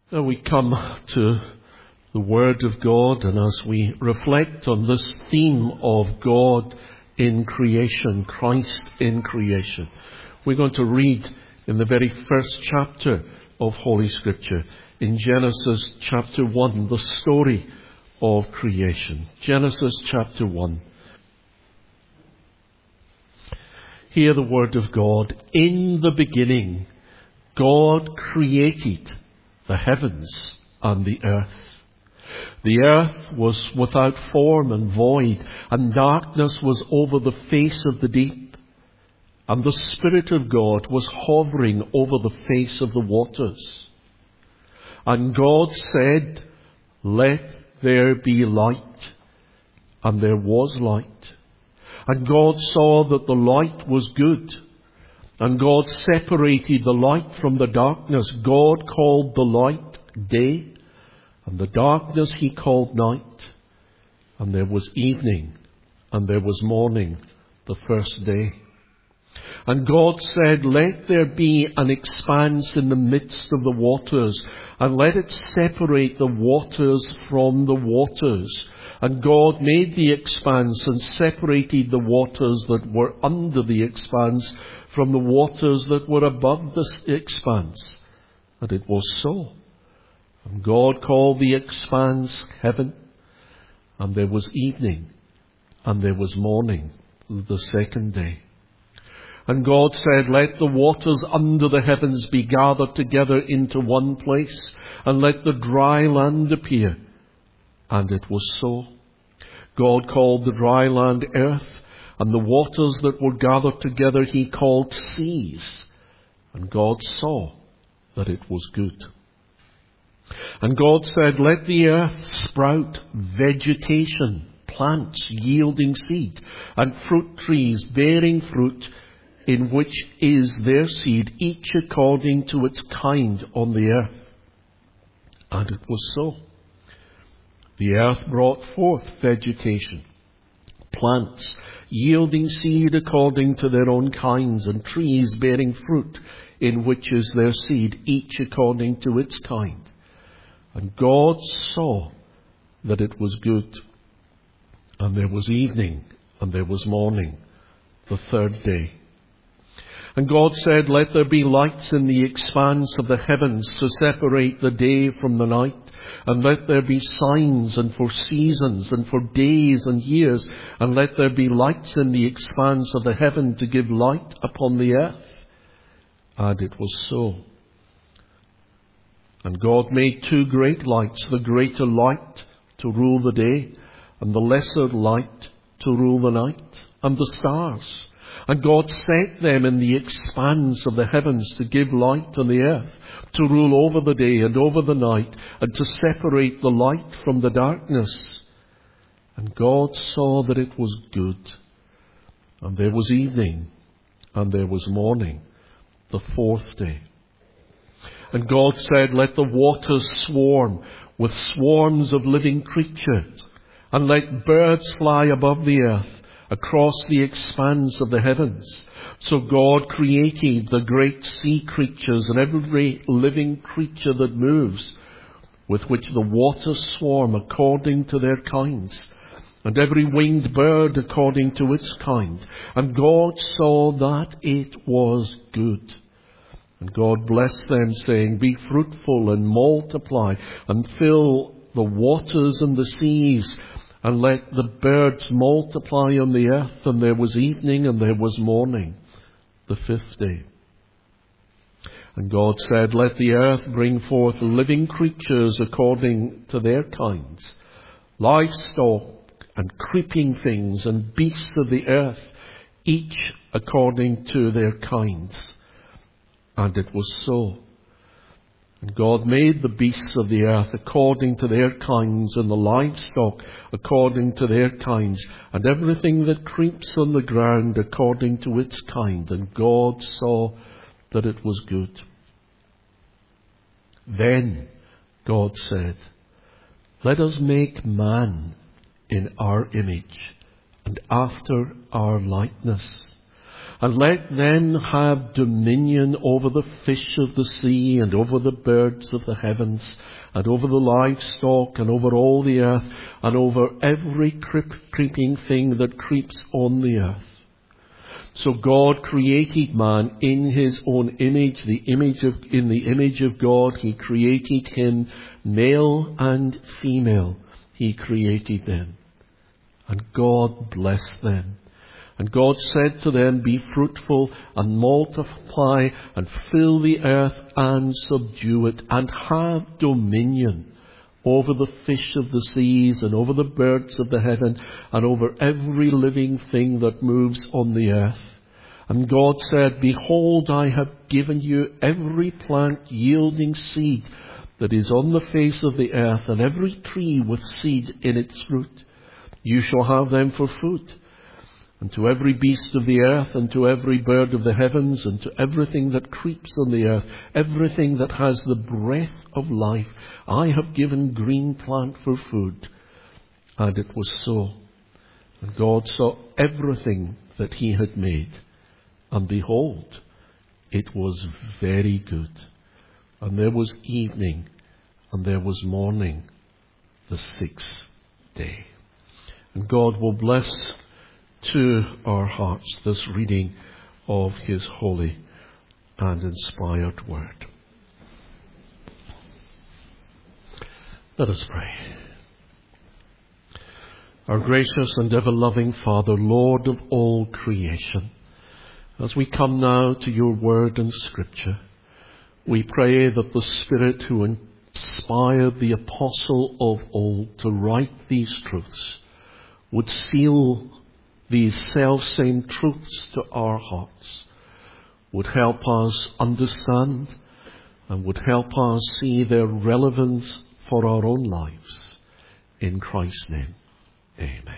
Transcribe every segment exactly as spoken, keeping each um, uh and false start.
Now we come to the Word of God, and as we reflect on this theme of God in creation, Christ in creation, we're going to read in the very first chapter of Holy Scripture, in Genesis chapter one, the story of creation. Genesis chapter one. Hear the word of God. In the beginning, God created the heavens and the earth. The earth was without form and void, and darkness was over the face of the deep. And the Spirit of God was hovering over the face of the waters. And God said, "Let there be light." And there was light. And God saw that the light was good. And God separated the light from the darkness. God called the light day, and the darkness he called night. And there was evening, and there was morning, the first day. And God said, "Let there be an expanse in the midst of the waters, and let it separate the waters from the waters." And God made the expanse and separated the waters that were under the expanse from the waters that were above the expanse. And it was so. And God called the expanse heaven. And there was evening, and there was morning, the second day. And God said, "Let the waters under the heavens be gathered together into one place, and let the dry land appear." And it was so. God called the dry land earth, and the waters that were gathered together he called seas. And God saw that it was good. And God said, "Let the earth sprout vegetation, plants yielding seed, and fruit trees bearing fruit, in which is their seed, each according to its kind on the earth." And it was so. The earth brought forth vegetation, plants yielding seed according to their own kinds, and trees bearing fruit, in which is their seed, each according to its kind. And God saw that it was good. And there was evening, and there was morning, the third day. And God said, "Let there be lights in the expanse of the heavens to separate the day from the night. And let there be signs and for seasons and for days and years. And let there be lights in the expanse of the heaven to give light upon the earth." And it was so. And God made two great lights, the greater light to rule the day, and the lesser light to rule the night, and the stars. And God set them in the expanse of the heavens to give light on the earth, to rule over the day and over the night, and to separate the light from the darkness. And God saw that it was good. And there was evening, and there was morning, the fourth day. And God said, "Let the waters swarm with swarms of living creatures, and let birds fly above the earth, across the expanse of the heavens." So God created the great sea creatures and every living creature that moves, with which the waters swarm according to their kinds, and every winged bird according to its kind. And God saw that it was good. And God blessed them, saying, "Be fruitful and multiply, and fill the waters and the seas, and let the birds multiply on the earth." And there was evening, and there was morning, the fifth day. And God said, "Let the earth bring forth living creatures according to their kinds, livestock and creeping things and beasts of the earth, each according to their kinds." And it was so. And God made the beasts of the earth according to their kinds, and the livestock according to their kinds, and everything that creeps on the ground according to its kind. And God saw that it was good. Then God said, "Let us make man in our image, and after our likeness, And let them have dominion over the fish of the sea, and over the birds of the heavens, and over the livestock, and over all the earth, and over every creeping thing that creeps on the earth. So God created man in his own image, the image of, in the image of God he created him, male and female he created them. And God blessed them. And God said to them, be fruitful and multiply and fill the earth and subdue it, and have dominion over the fish of the seas, and over the birds of the heaven, and over every living thing that moves on the earth. And God said, behold, I have given you every plant yielding seed that is on the face of the earth, and every tree with seed in its fruit. You shall have them for food. And to every beast of the earth, and to every bird of the heavens, and to everything that creeps on the earth, everything that has the breath of life, I have given green plant for food. And it was so. And God saw everything that he had made, and behold, it was very good. And there was evening, and there was morning, the sixth day. And God will bless to our hearts this reading of his holy and inspired word. Let us pray. Our gracious and ever-loving Father, Lord of all creation, as we come now to your word and scripture, we pray that the Spirit who inspired the apostle of old to write these truths would seal these self-same truths to our hearts, would help us understand, and would help us see their relevance for our own lives. In Christ's name, amen.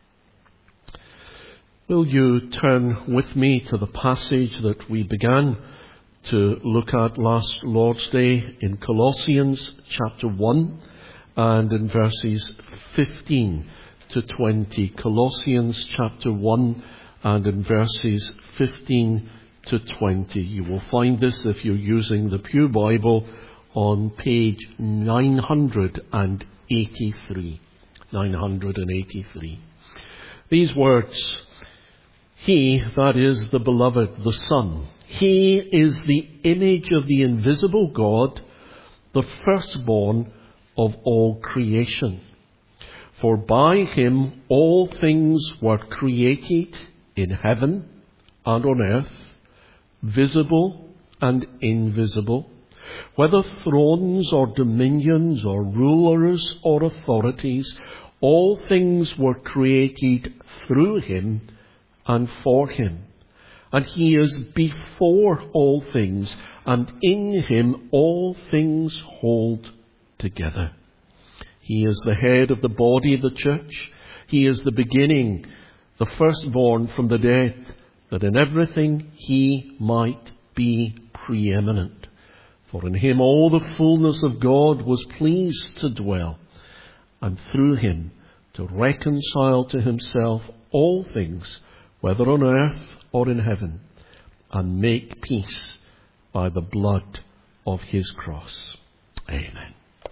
Will you turn with me to the passage that we began to look at last Lord's Day in Colossians chapter one and in verses fifteen to twenty. Colossians chapter one and in verses fifteen to twenty. You will find this, if you're using the Pew Bible, on page nine hundred eighty-three. nine hundred eighty-three. These words, he, that is the beloved, the Son, he is the image of the invisible God, the firstborn of all creation. For by him all things were created in heaven and on earth, visible and invisible, whether thrones or dominions or rulers or authorities, all things were created through him and for him. And he is before all things, and in him all things hold together. He is the head of the body of the church. He is the beginning, the firstborn from the dead, that in everything he might be preeminent. For in him all the fullness of God was pleased to dwell, and through him to reconcile to himself all things, whether on earth or in heaven, and make peace by the blood of his cross. Amen.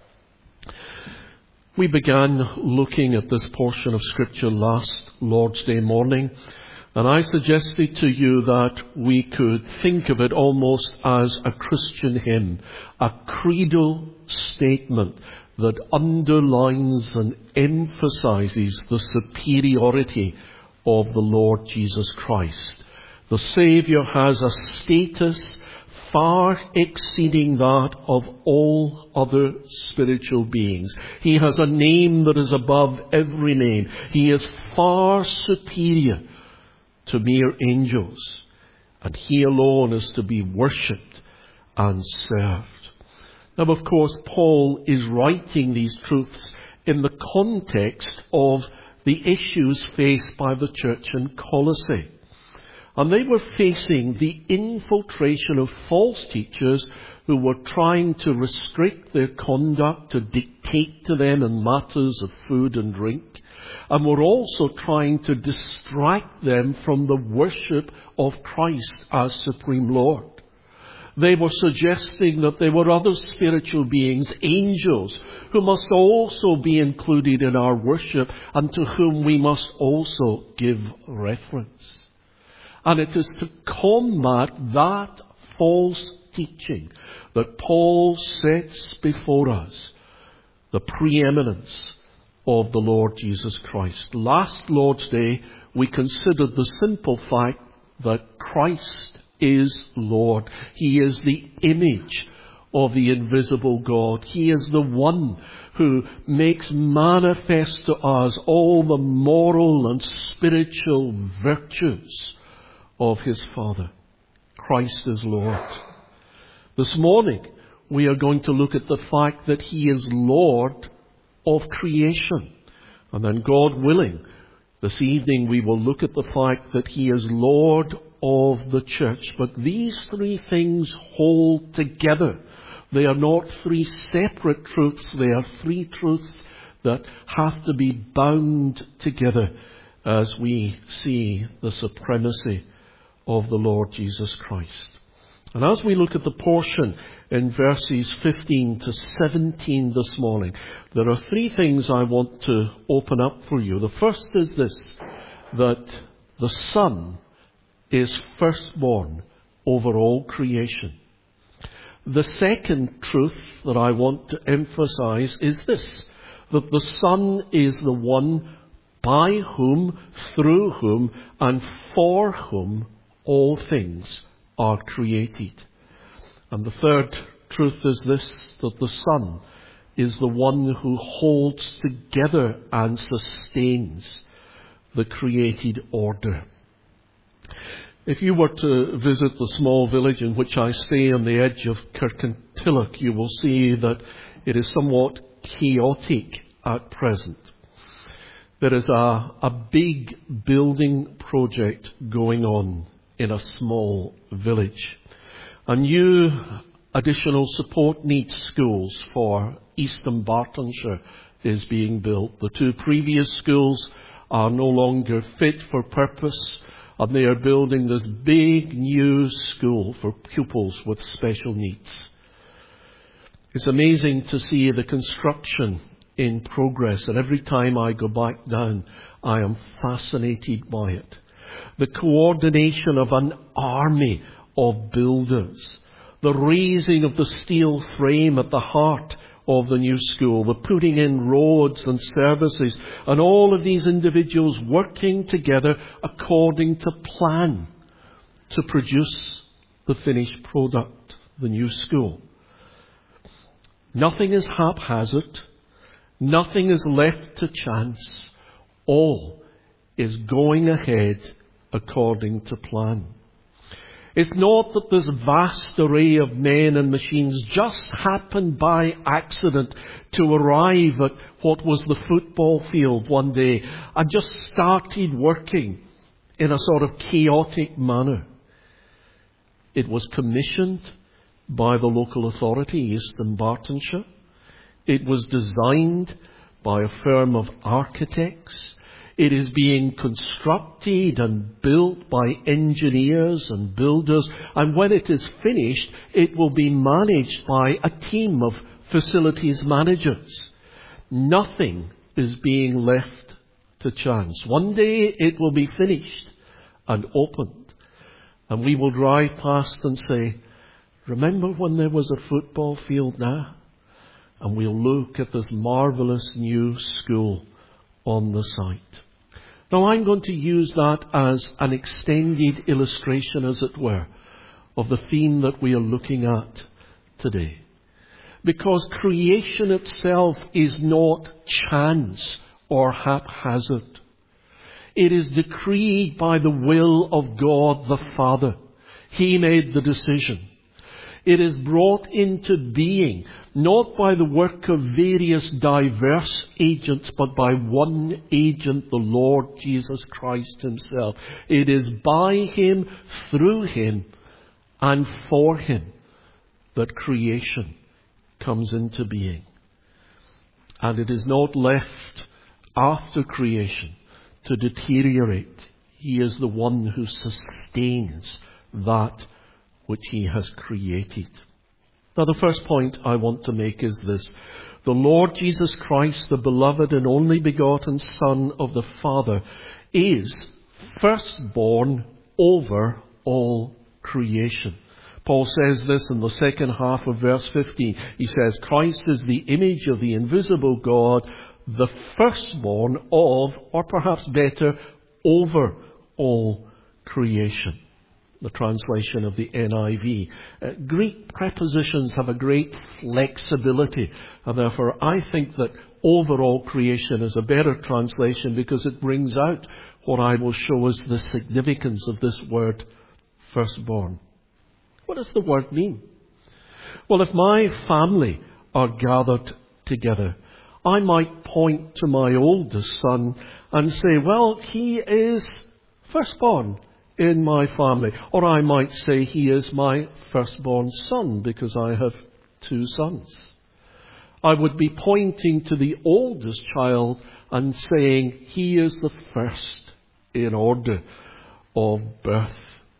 We began looking at this portion of Scripture last Lord's Day morning, and I suggested to you that we could think of it almost as a Christian hymn, a creedal statement that underlines and emphasizes the superiority of the Lord Jesus Christ. The Saviour has a status far exceeding that of all other spiritual beings. He has a name that is above every name. He is far superior to mere angels, and he alone is to be worshipped and served. Now, of course, Paul is writing these truths in the context of the issues faced by the church in Colossae. And they were facing the infiltration of false teachers who were trying to restrict their conduct, to dictate to them in matters of food and drink, and were also trying to distract them from the worship of Christ as Supreme Lord. They were suggesting that there were other spiritual beings, angels, who must also be included in our worship and to whom we must also give reference. And it is to combat that false teaching that Paul sets before us the preeminence of the Lord Jesus Christ. Last Lord's Day, we considered the simple fact that Christ is Lord. He is the image of the invisible God. He is the one who makes manifest to us all the moral and spiritual virtues of his Father. Christ is Lord. This morning, we are going to look at the fact that he is Lord of creation. And then, God willing, this evening we will look at the fact that he is Lord of the church. But these three things hold together. They are not three separate truths. They are three truths that have to be bound together as we see the supremacy of the Lord Jesus Christ. And as we look at the portion in verses fifteen to seventeen this morning, there are three things I want to open up for you. The first is this, that the Son is firstborn over all creation. The second truth that I want to emphasize is this, that the Son is the one by whom, through whom, and for whom all things are created. And the third truth is this, that the Son is the one who holds together and sustains the created order. If you were to visit the small village in which I stay on the edge of Kirkintilloch, you will see that it is somewhat chaotic at present. There is a, a big building project going on in a small village. A new additional support needs schools for East Dunbartonshire is being built. The two previous schools are no longer fit for purpose, and they are building this big new school for pupils with special needs. It's amazing to see the construction in progress, and every time I go back down, I am fascinated by it. The coordination of an army of builders, the raising of the steel frame at the heart of the new school, the putting in roads and services, and all of these individuals working together according to plan to produce the finished product, the new school. Nothing is haphazard. Nothing is left to chance. All is going ahead according to plan. It's not that this vast array of men and machines just happened by accident to arrive at what was the football field one day and just started working in a sort of chaotic manner. It was commissioned by the local authority, East Dunbartonshire. It was designed by a firm of architects. It is being constructed and built by engineers and builders, and when it is finished, it will be managed by a team of facilities managers. Nothing is being left to chance. One day it will be finished and opened, and we will drive past and say, remember when there was a football field now? And we'll look at this marvellous new school on the site. Now I'm going to use that as an extended illustration, as it were, of the theme that we are looking at today. Because creation itself is not chance or haphazard. It is decreed by the will of God the Father. He made the decision. It is brought into being, not by the work of various diverse agents, but by one agent, the Lord Jesus Christ himself. It is by him, through him, and for him that creation comes into being. And it is not left after creation to deteriorate. He is the one who sustains that which he has created. Now, the first point I want to make is this. The Lord Jesus Christ, the beloved and only begotten Son of the Father, is firstborn over all creation. Paul says this in the second half of verse fifteen. He says, Christ is the image of the invisible God, the firstborn of, or perhaps better, over all creation. The translation of the N I V. Uh, Greek prepositions have a great flexibility, and therefore I think that overall creation is a better translation because it brings out what I will show as the significance of this word, firstborn. What does the word mean? Well, if my family are gathered together, I might point to my oldest son and say, well, he is firstborn in my family. Or I might say he is my firstborn son because I have two sons. I would be pointing to the oldest child and saying he is the first in order of birth.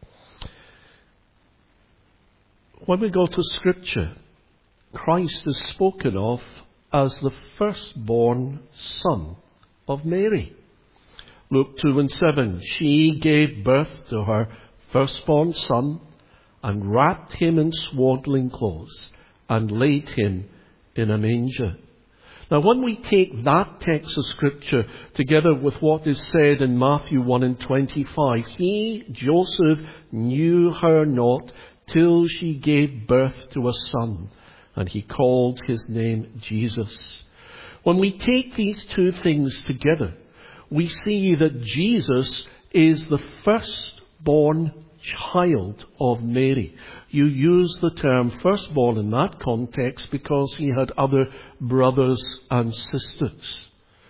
When we go to Scripture, Christ is spoken of as the firstborn son of Mary. Luke two and seven, she gave birth to her firstborn son and wrapped him in swaddling clothes and laid him in a manger. Now, when we take that text of Scripture together with what is said in Matthew one and twenty-five, he, Joseph, knew her not till she gave birth to a son, and he called his name Jesus. When we take these two things together, we see that Jesus is the firstborn child of Mary. You use the term firstborn in that context because he had other brothers and sisters.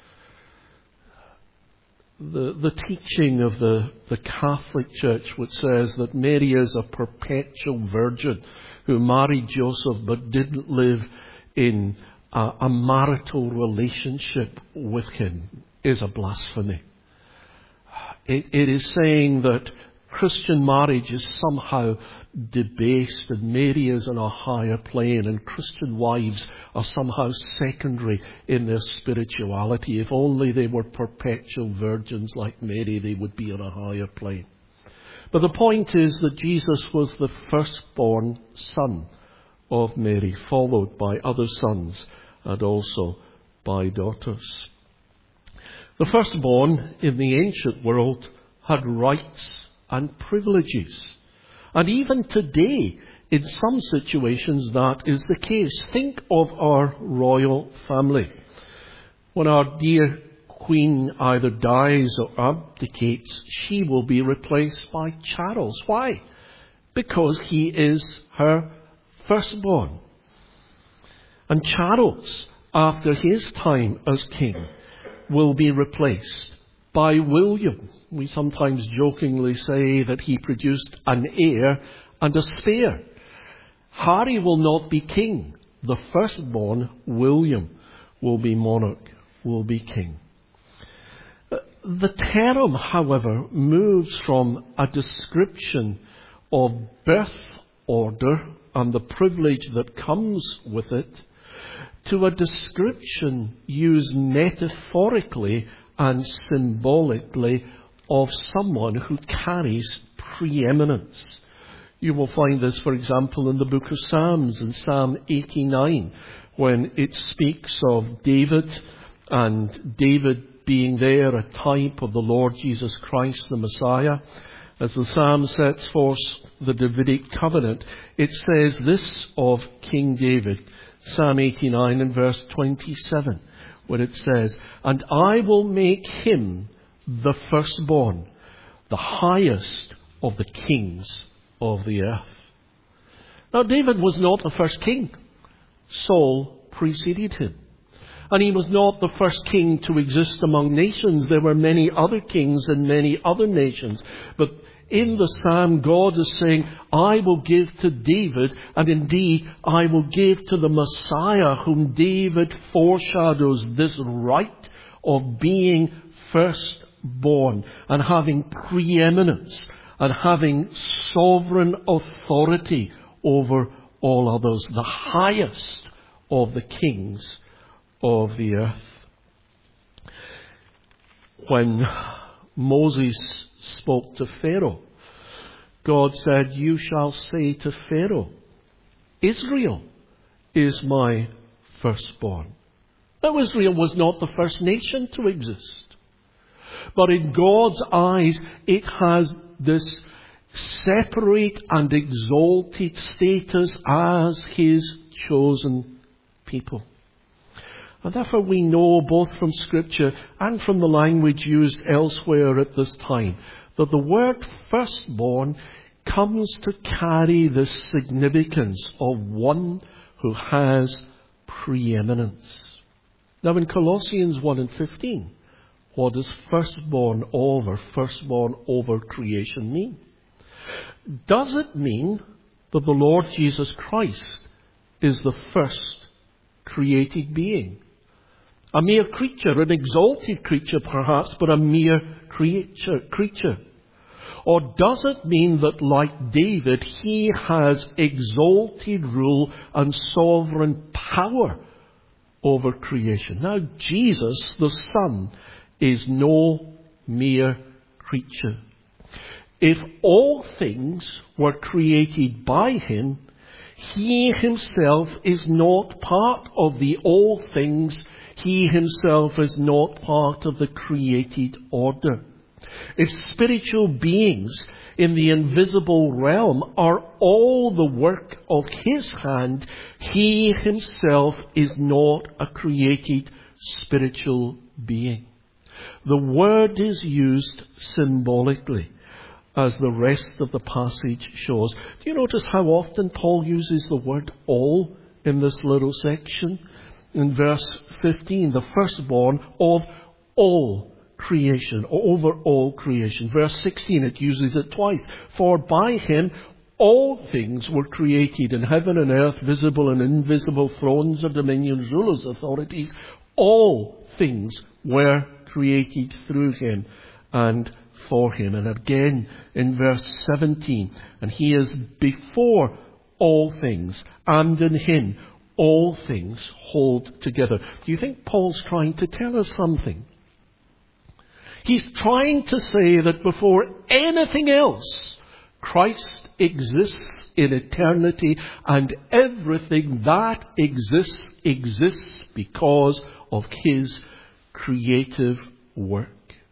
The, the teaching of the, the Catholic Church, which says that Mary is a perpetual virgin who married Joseph but didn't live in a, a marital relationship with him, is a blasphemy. It, it is saying that Christian marriage is somehow debased and Mary is on a higher plane and Christian wives are somehow secondary in their spirituality. If only they were perpetual virgins like Mary, they would be on a higher plane. But the point is that Jesus was the firstborn son of Mary, followed by other sons and also by daughters. The firstborn in the ancient world had rights and privileges. And even today, in some situations, that is the case. Think of our royal family. When our dear Queen either dies or abdicates, she will be replaced by Charles. Why? Because he is her firstborn. And Charles, after his time as king, will be replaced by William. We sometimes jokingly say that he produced an heir and a spare. Harry will not be king. The firstborn, William, will be monarch, will be king. The term, however, moves from a description of birth order and the privilege that comes with it to a description used metaphorically and symbolically of someone who carries preeminence. You will find this, for example, in the book of Psalms, in Psalm eighty-nine, when it speaks of David, and David being there a type of the Lord Jesus Christ, the Messiah. As the Psalm sets forth the Davidic covenant, it says this of King David, Psalm eighty-nine and verse twenty-seven, where it says, "And I will make him the firstborn, the highest of the kings of the earth." Now, David was not the first king. Saul preceded him. And he was not the first king to exist among nations. There were many other kings in many other nations. But in the psalm, God is saying, I will give to David, and indeed I will give to the Messiah, whom David foreshadows, this right of being firstborn and having preeminence and having sovereign authority over all others, the highest of the kings of the earth. When Moses spoke to Pharaoh, God said, you shall say to Pharaoh, Israel is my firstborn. Now, Israel was not the first nation to exist, but in God's eyes it has this separate and exalted status as his chosen people. And therefore we know both from Scripture and from the language used elsewhere at this time that the word firstborn comes to carry the significance of one who has preeminence. Now in Colossians one and fifteen, what does firstborn over, firstborn over creation mean? Does it mean that the Lord Jesus Christ is the first created being? A mere creature, an exalted creature perhaps, but a mere creature, creature. Or does it mean that, like David, he has exalted rule and sovereign power over creation? Now, Jesus, the Son, is no mere creature. If all things were created by him, he himself is not part of the all things. He himself is not part of the created order. If spiritual beings in the invisible realm are all the work of his hand, he himself is not a created spiritual being. The word is used symbolically, as the rest of the passage shows. Do you notice how often Paul uses the word all in this little section? In verse fifteen, the firstborn of all creation, or over all creation. Verse sixteen, it uses it twice. For by him all things were created in heaven and earth, visible and invisible, thrones or dominions, rulers, authorities. All things were created through him and for him. And again in verse seventeen, and he is before all things, and in him all things hold together. Do you think Paul's trying to tell us something? He's trying to say that before anything else, Christ exists in eternity, and everything that exists, exists because of his creative work.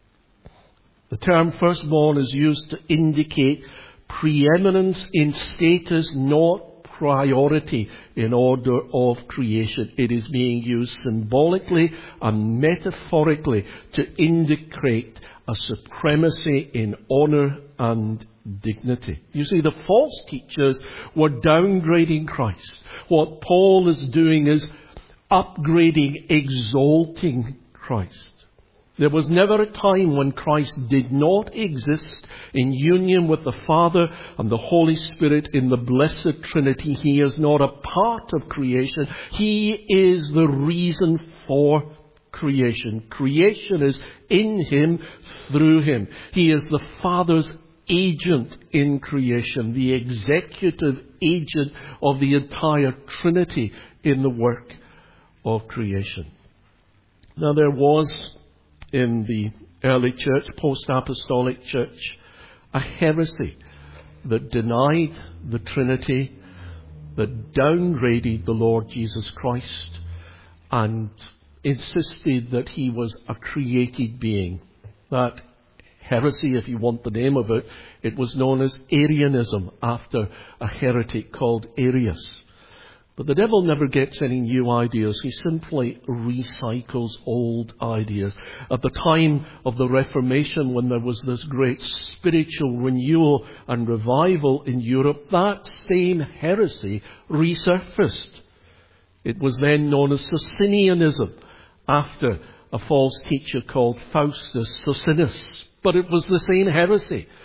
The term firstborn is used to indicate preeminence in status, not priority in order of creation. It is being used symbolically and metaphorically to indicate a supremacy in honor and dignity. You see, the false teachers were downgrading Christ. What Paul is doing is upgrading, exalting Christ. There was never a time when Christ did not exist in union with the Father and the Holy Spirit in the blessed Trinity. He is not a part of creation. He is the reason for creation. Creation is in him, through him. He is the Father's agent in creation, the executive agent of the entire Trinity in the work of creation. Now, there was in the early church, post-apostolic church, a heresy that denied the Trinity, that downgraded the Lord Jesus Christ, and insisted that he was a created being. That heresy, if you want the name of it, it was known as Arianism, after a heretic called Arius. But the devil never gets any new ideas. He simply recycles old ideas. At the time of the Reformation, when there was this great spiritual renewal and revival in Europe, that same heresy resurfaced. It was then known as Socinianism, after a false teacher called Faustus Socinus. But it was the same heresy.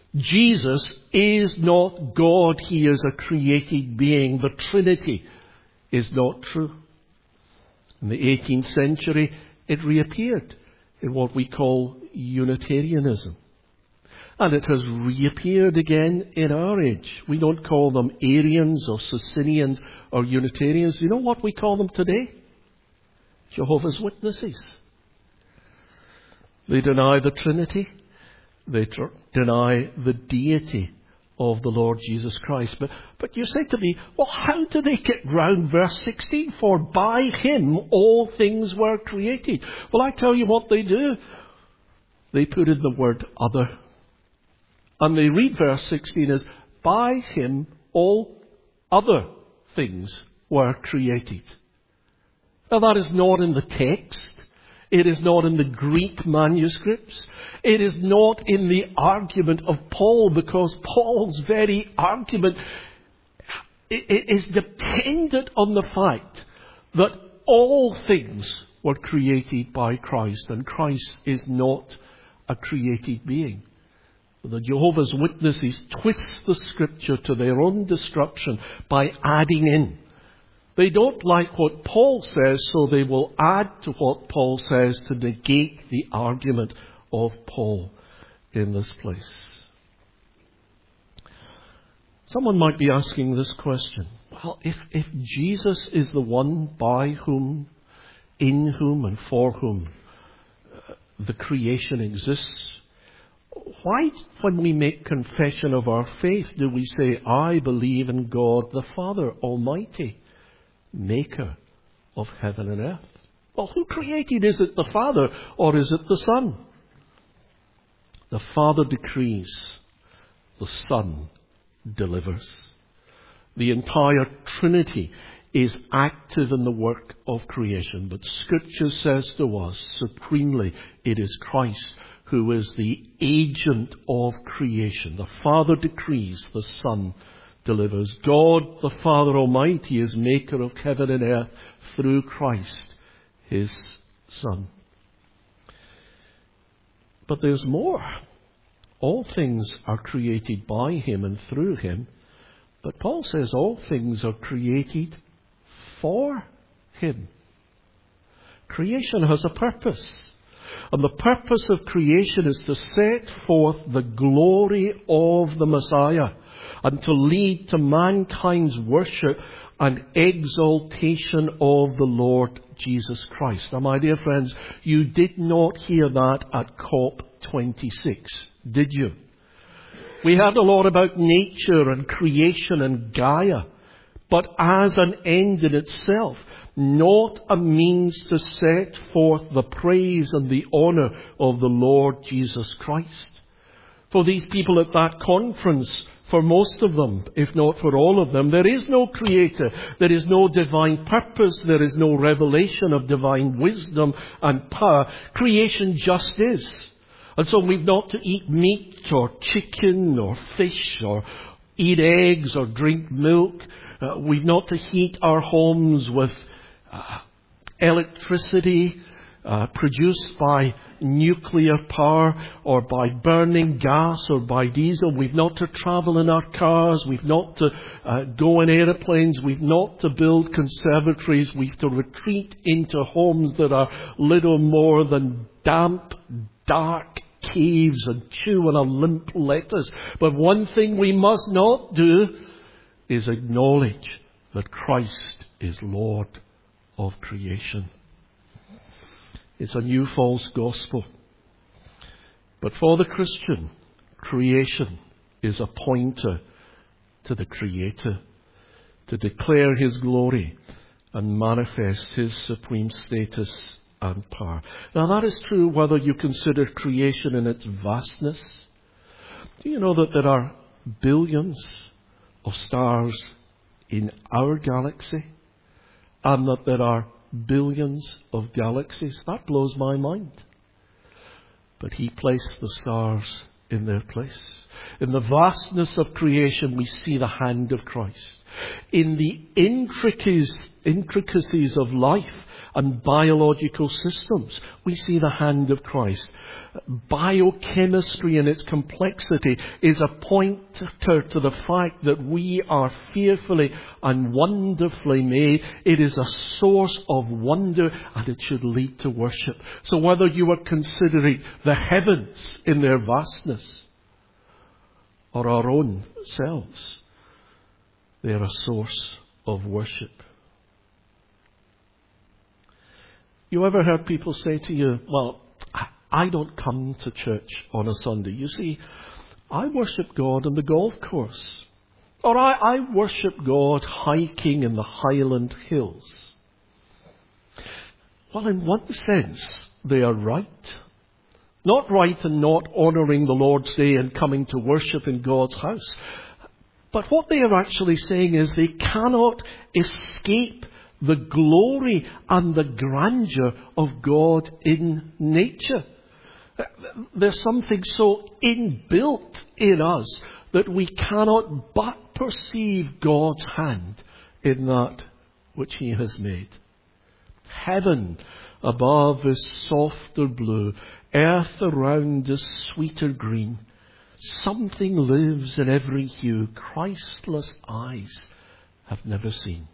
Jesus is not God. He is a created being. The Trinity is not true. In the eighteenth century, it reappeared in what we call Unitarianism. And it has reappeared again in our age. We don't call them Arians or Socinians or Unitarians. You know what we call them today? Jehovah's Witnesses. They deny the Trinity. They tr- deny the deity of the Lord Jesus Christ. But, but you say to me, well, how do they get round verse sixteen? For by him all things were created. Well, I tell you what they do. They put in the word other. And they read verse sixteen as, by him all other things were created. Now that is not in the text. It is not in the Greek manuscripts. It is not in the argument of Paul, because Paul's very argument is dependent on the fact that all things were created by Christ, and Christ is not a created being. The Jehovah's Witnesses twist the Scripture to their own destruction by adding in. They don't like what Paul says, so they will add to what Paul says to negate the argument of Paul in this place. Someone might be asking this question. Well, if, if Jesus is the one by whom, in whom, and for whom uh, the creation exists, why, when we make confession of our faith, do we say, I believe in God the Father Almighty, maker of heaven and earth? Well, who created? Is it the Father or is it the Son? The Father decrees, the Son delivers. The entire Trinity is active in the work of creation, but Scripture says to us supremely, it is Christ who is the agent of creation. The Father decrees, the Son delivers. God, the Father Almighty, is maker of heaven and earth through Christ, his Son. But there's more. All things are created by him and through him. But Paul says all things are created for him. Creation has a purpose. And the purpose of creation is to set forth the glory of the Messiah and to lead to mankind's worship and exaltation of the Lord Jesus Christ. Now, my dear friends, you did not hear that at COP twenty-six, did you? We heard a lot about nature and creation and Gaia, but as an end in itself, not a means to set forth the praise and the honour of the Lord Jesus Christ. For these people at that conference, for most of them, if not for all of them, there is no creator, there is no divine purpose, there is no revelation of divine wisdom and power. Creation just is. And so we've not to eat meat or chicken or fish or eat eggs or drink milk. Uh, we've not to heat our homes with uh, electricity uh, produced by nuclear power or by burning gas or by diesel. We've not to travel in our cars. We've not to uh, go in aeroplanes. We've not to build conservatories. We've to retreat into homes that are little more than damp, dark caves and chew on a limp lettuce. But one thing we must not do is acknowledge that Christ is Lord of creation. It's a new false gospel. But for the Christian, creation is a pointer to the Creator, to declare his glory and manifest his supreme status and power. Now that is true whether you consider creation in its vastness. Do you know that there are billions of stars in our galaxy, and that there are billions of galaxies? That blows my mind. But he placed the stars in their place. In the vastness of creation, we see the hand of Christ. In the intricacies, intricacies of life and biological systems, we see the hand of Christ. Biochemistry in its complexity is a pointer to the fact that we are fearfully and wonderfully made. It is a source of wonder, and it should lead to worship. So whether you are considering the heavens in their vastness or our own selves, they are a source of worship. You ever heard people say to you, well, I don't come to church on a Sunday. You see, I worship God on the golf course. Or I, I worship God hiking in the Highland Hills. Well, in one sense, they are right. Not right in not honouring the Lord's Day and coming to worship in God's house. But what they are actually saying is they cannot escape the glory and the grandeur of God in nature. There's something so inbuilt in us that we cannot but perceive God's hand in that which He has made. Heaven above is softer blue, earth around is sweeter green. Something lives in every hue Christless eyes have never seen.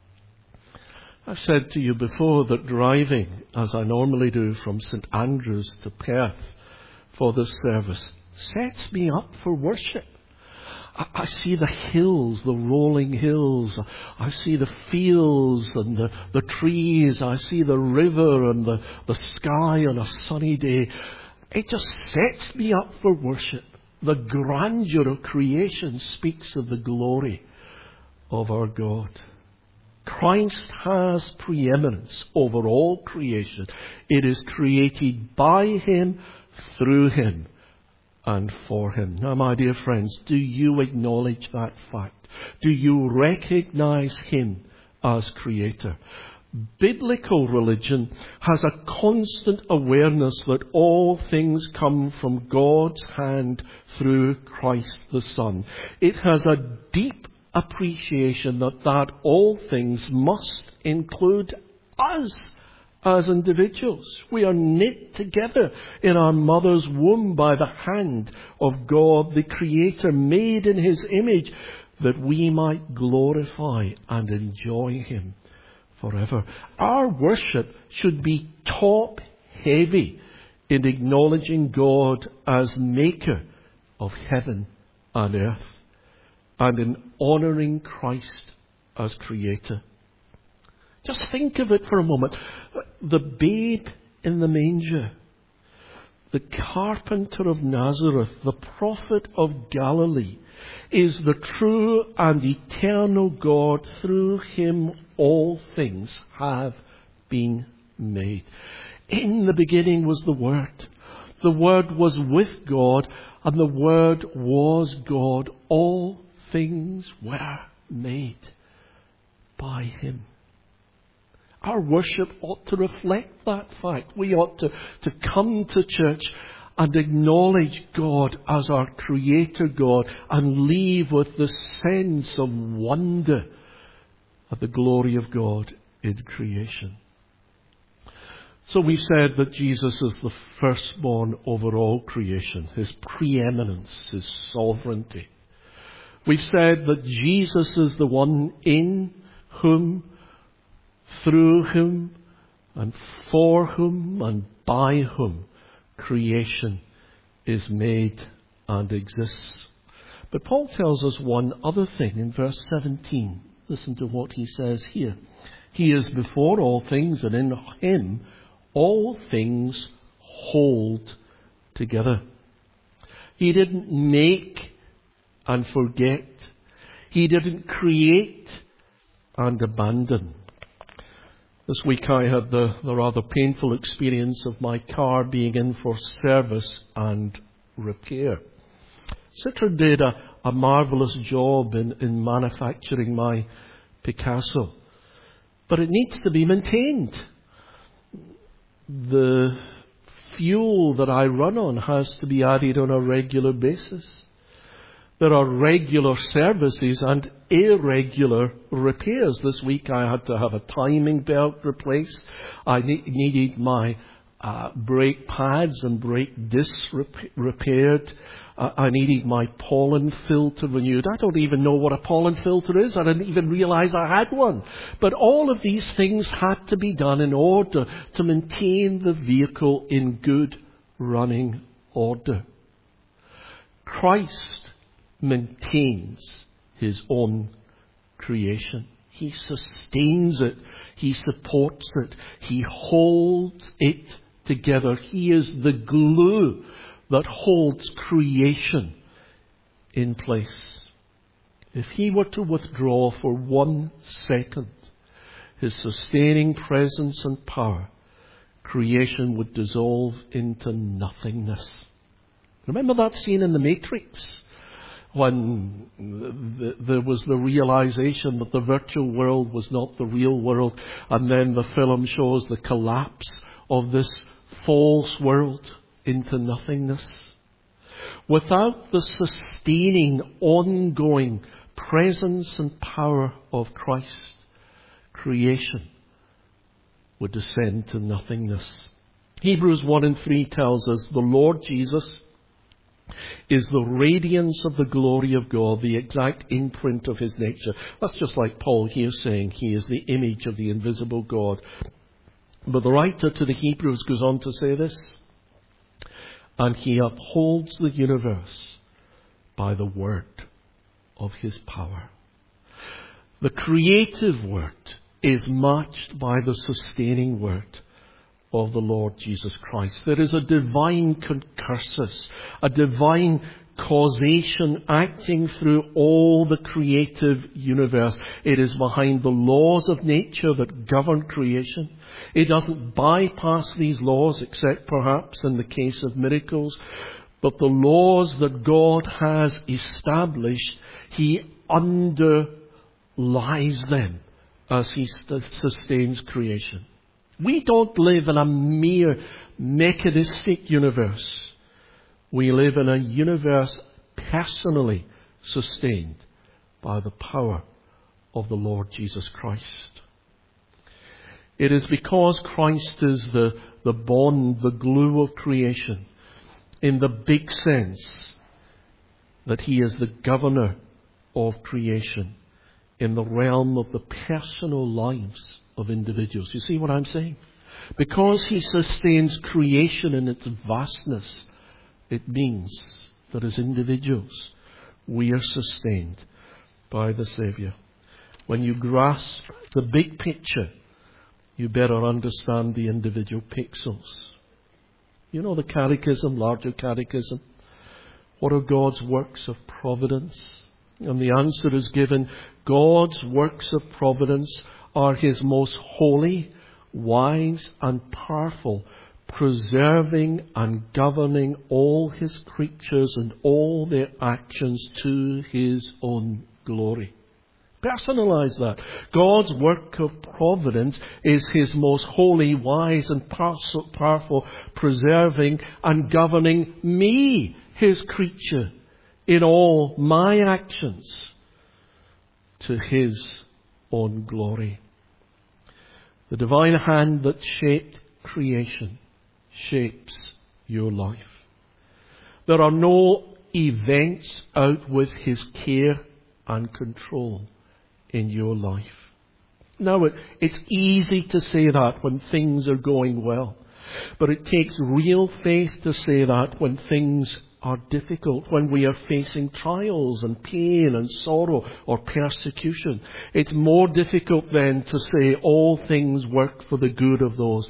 I've said to you before that driving, as I normally do from St Andrews to Perth for this service, sets me up for worship. I, I see the hills, the rolling hills. I see the fields and the, the trees. I see the river and the, the sky on a sunny day. It just sets me up for worship. The grandeur of creation speaks of the glory of our God. Christ has preeminence over all creation. It is created by Him, through Him, and for Him. Now, my dear friends, do you acknowledge that fact? Do you recognize Him as Creator? Biblical religion has a constant awareness that all things come from God's hand through Christ the Son. It has a deep appreciation that that all things must include us as individuals. We are knit together in our mother's womb by the hand of God, the Creator, made in His image, that we might glorify and enjoy Him forever. Our worship should be top heavy in acknowledging God as maker of heaven and earth, and in honouring Christ as Creator. Just think of it for a moment. The babe in the manger, the carpenter of Nazareth, the prophet of Galilee, is the true and eternal God. Through Him all things have been made. In the beginning was the Word. The Word was with God, and the Word was God. All things were made by Him. Our worship ought to reflect that fact. We ought to, to come to church and acknowledge God as our Creator God, and leave with the sense of wonder at the glory of God in creation. So we've said that Jesus is the firstborn over all creation, His preeminence, His sovereignty. We've said that Jesus is the one in whom, through whom, and for whom, and by whom creation is made and exists. But Paul tells us one other thing in verse seventeen. Listen to what he says here. He is before all things, and in Him all things hold together. He didn't make and forget. He didn't create and abandon. This week I had the, the rather painful experience of my car being in for service and repair. Citroën did a, a marvellous job in, in manufacturing my Picasso, but it needs to be maintained. The fuel that I run on has to be added on a regular basis. There are regular services and irregular repairs. This week I had to have a timing belt replaced. I ne- needed my uh, brake pads and brake discs rep- repaired. Uh, I needed my pollen filter renewed. I don't even know what a pollen filter is. I didn't even realize I had one. But all of these things had to be done in order to maintain the vehicle in good running order. Christ maintains his own creation. He sustains it. He supports it. He holds it together. He is the glue that holds creation in place. If he were to withdraw for one second his sustaining presence and power, creation would dissolve into nothingness. Remember that scene in The Matrix? When the, there was the realization that the virtual world was not the real world, and then the film shows the collapse of this false world into nothingness. Without the sustaining, ongoing presence and power of Christ, creation would descend to nothingness. Hebrews one and three tells us the Lord Jesus is the radiance of the glory of God, the exact imprint of his nature. That's just like Paul here saying he is the image of the invisible God. But the writer to the Hebrews goes on to say this, and he upholds the universe by the word of his power. The creative word is matched by the sustaining word of the Lord Jesus Christ. There is a divine concursus, a divine causation acting through all the creative universe. It is behind the laws of nature that govern creation. It doesn't bypass these laws, except perhaps in the case of miracles. But the laws that God has established, he underlies them as he sustains creation. We don't live in a mere mechanistic universe. We live in a universe personally sustained by the power of the Lord Jesus Christ. It is because Christ is the, the bond, the glue of creation, in the big sense that he is the governor of creation in the realm of the personal lives of individuals. You see what I'm saying? Because he sustains creation in its vastness, it means that as individuals, we are sustained by the Saviour. When you grasp the big picture, you better understand the individual pixels. You know the catechism, larger catechism. What are God's works of providence? And the answer is given, God's works of providence are his most holy, wise and powerful, preserving and governing all his creatures and all their actions to his own glory. Personalize that. God's work of providence is his most holy, wise and powerful, preserving and governing me, his creature, in all my actions to his own glory. The divine hand that shaped creation shapes your life. There are no events out with his care and control in your life. Now, it, it's easy to say that when things are going well. But it takes real faith to say that when things are difficult, when we are facing trials and pain and sorrow or persecution. It's more difficult then to say all things work for the good of those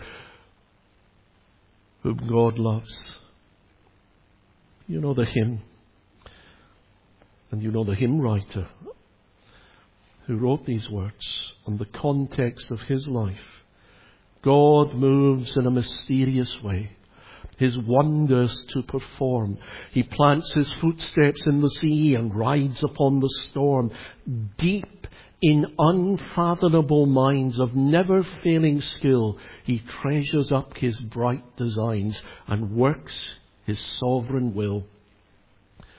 whom God loves. You know the hymn, and you know the hymn writer who wrote these words and the context of his life. God moves in a mysterious way, his wonders to perform. He plants his footsteps in the sea and rides upon the storm. Deep in unfathomable minds of never failing skill, he treasures up his bright designs and works his sovereign will.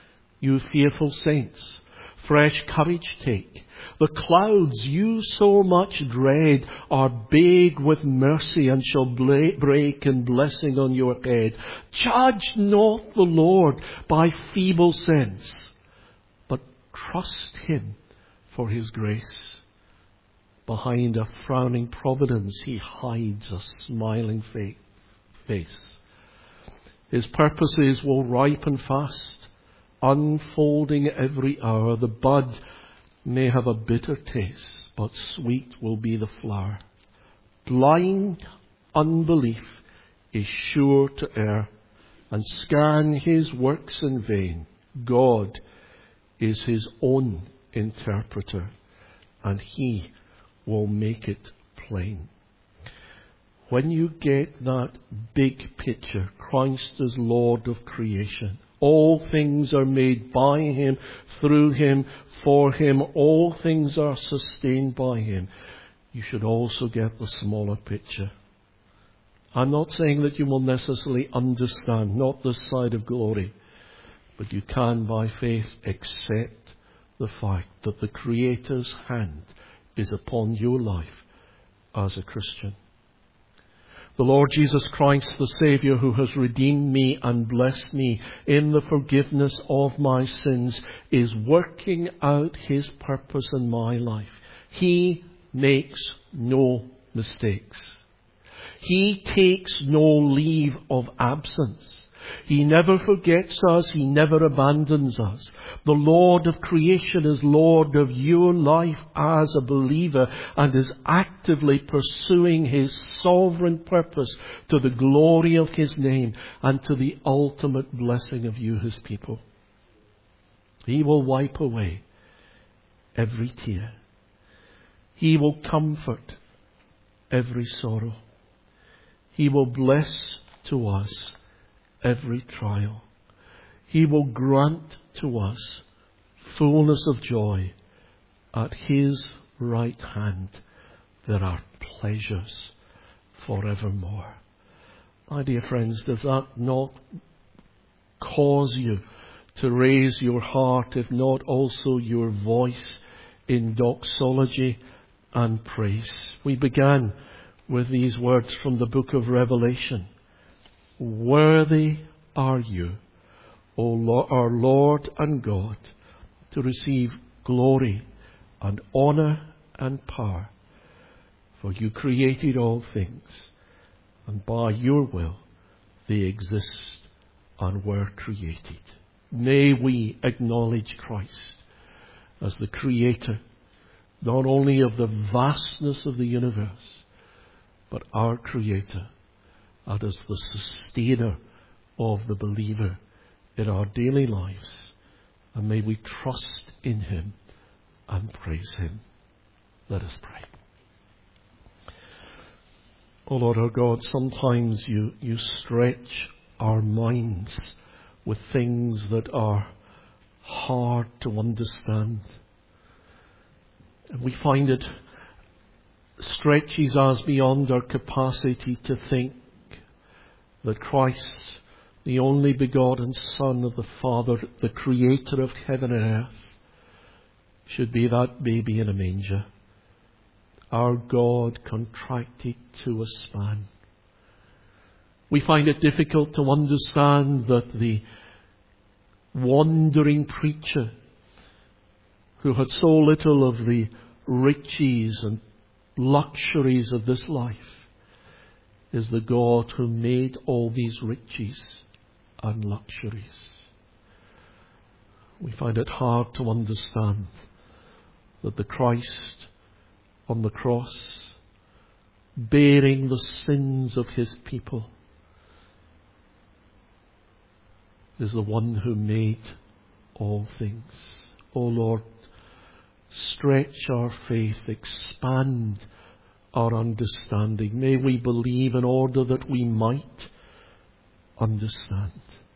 You fearful saints, fresh courage take. The clouds you so much dread are big with mercy and shall break in blessing on your head. Judge not the Lord by feeble sense, but trust him for his grace. Behind a frowning providence he hides a smiling face. His purposes will ripen fast, unfolding every hour. The bud may have a bitter taste, but sweet will be the flower. Blind unbelief is sure to err and scan his works in vain. God is his own interpreter, and he will make it plain. When you get that big picture, Christ is Lord of creation. All things are made by him, through him, for him. All things are sustained by him. You should also get the smaller picture. I'm not saying that you will necessarily understand, not this side of glory, but you can by faith accept the fact that the Creator's hand is upon your life as a Christian. The Lord Jesus Christ, the Saviour, who has redeemed me and blessed me in the forgiveness of my sins, is working out his purpose in my life. He makes no mistakes. He takes no leave of absence. He never forgets us. He never abandons us. The Lord of creation is Lord of your life as a believer and is actively pursuing his sovereign purpose to the glory of his name and to the ultimate blessing of you, his people. He will wipe away every tear. He will comfort every sorrow. He will bless to us every trial. He will grant to us fullness of joy. At his right hand there are pleasures forevermore. My dear friends, does that not cause you to raise your heart, if not also your voice, in doxology and praise? We began with these words from the book of Revelation. Worthy are you, O Lord, our Lord and God, to receive glory and honour and power. For you created all things, and by your will they exist and were created. May we acknowledge Christ as the Creator, not only of the vastness of the universe, but our Creator, and as the sustainer of the believer in our daily lives. And may we trust in him and praise him. Let us pray. O Lord our God, sometimes you, you stretch our minds with things that are hard to understand. And we find it stretches us beyond our capacity to think that Christ, the only begotten Son of the Father, the Creator of heaven and earth, should be that baby in a manger. Our God contracted to a span. We find it difficult to understand that the wandering preacher, who had so little of the riches and luxuries of this life, is the God who made all these riches and luxuries. We find it hard to understand that the Christ on the cross, bearing the sins of his people, is the one who made all things. O Lord, stretch our faith, expand our understanding. May we believe in order that we might understand.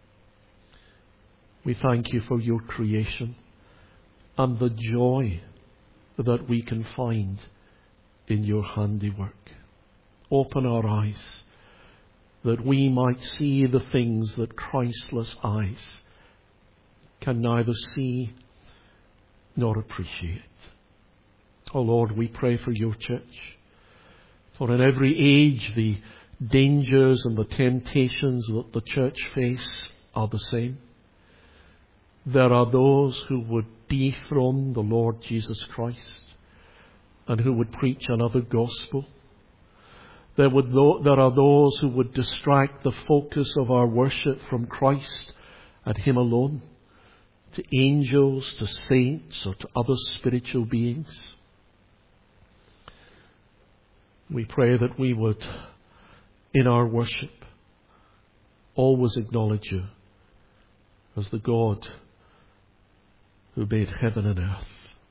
We thank you for your creation and the joy that we can find in your handiwork. Open our eyes that we might see the things that Christless eyes can neither see nor appreciate. Oh Lord, we pray for your church. For in every age the dangers and the temptations that the church face are the same. There are those who would dethrone the Lord Jesus Christ and who would preach another gospel. There, would, there are those who would distract the focus of our worship from Christ and Him alone, to angels, to saints, or to other spiritual beings. We pray that we would, in our worship, always acknowledge you as the God who made heaven and earth.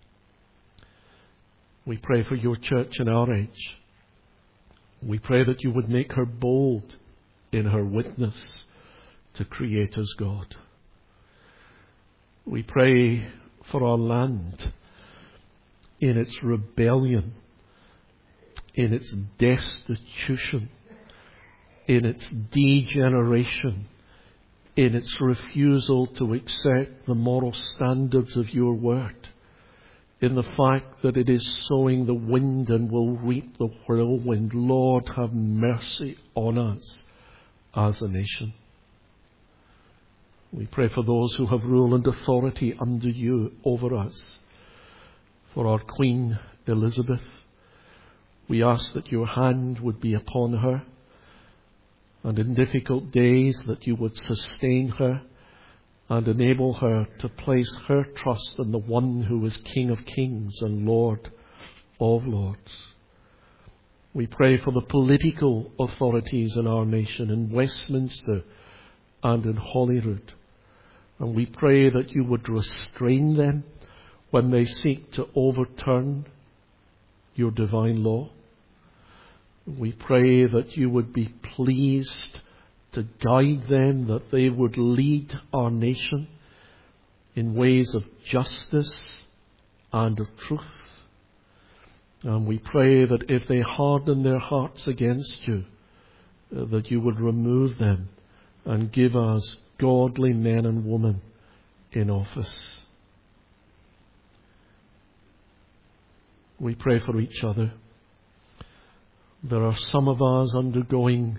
We pray for your church in our age. We pray that you would make her bold in her witness to Creator's God. We pray for our land in its rebellion, in its destitution, in its degeneration, in its refusal to accept the moral standards of your word, in the fact that it is sowing the wind and will reap the whirlwind. Lord, have mercy on us as a nation. We pray for those who have rule and authority under you over us. For our Queen Elizabeth, we ask that your hand would be upon her, and in difficult days that you would sustain her and enable her to place her trust in the one who is King of Kings and Lord of Lords. We pray for the political authorities in our nation, in Westminster and in Holyrood. And we pray that you would restrain them when they seek to overturn your divine law. We pray that you would be pleased to guide them, that they would lead our nation in ways of justice and of truth. And we pray that if they harden their hearts against you, uh, that you would remove them and give us godly men and women in office. We pray for each other. There are some of us undergoing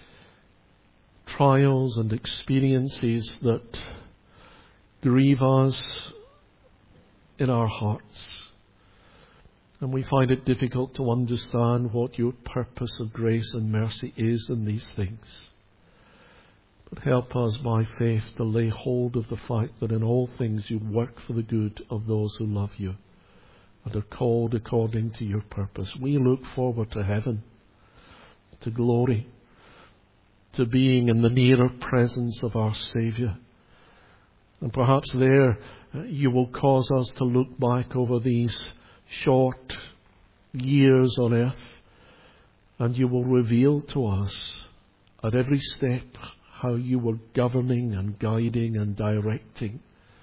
trials and experiences that grieve us in our hearts. And we find it difficult to understand what your purpose of grace and mercy is in these things. But help us by faith to lay hold of the fact that in all things you work for the good of those who love you and are called according to your purpose. We look forward to heaven, to glory, to being in the nearer presence of our Saviour. And perhaps there uh, you will cause us to look back over these short years on earth, and you will reveal to us at every step how you were governing and guiding and directing.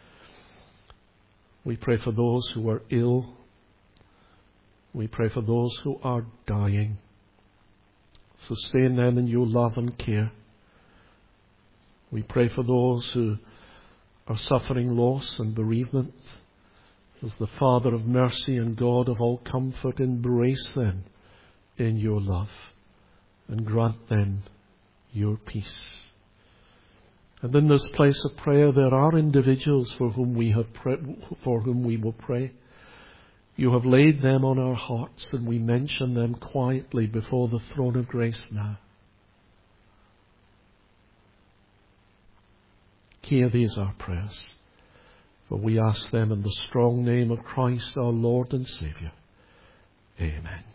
We pray for those who are ill. We pray for those who are dying. Sustain them in your love and care. We pray for those who are suffering loss and bereavement. As the Father of mercy and God of all comfort, embrace them in your love and grant them your peace. And in this place of prayer, there are individuals for whom we have pray, for whom we will pray. You have laid them on our hearts, and we mention them quietly before the throne of grace now. Hear these our prayers, for we ask them in the strong name of Christ our Lord and Saviour. Amen.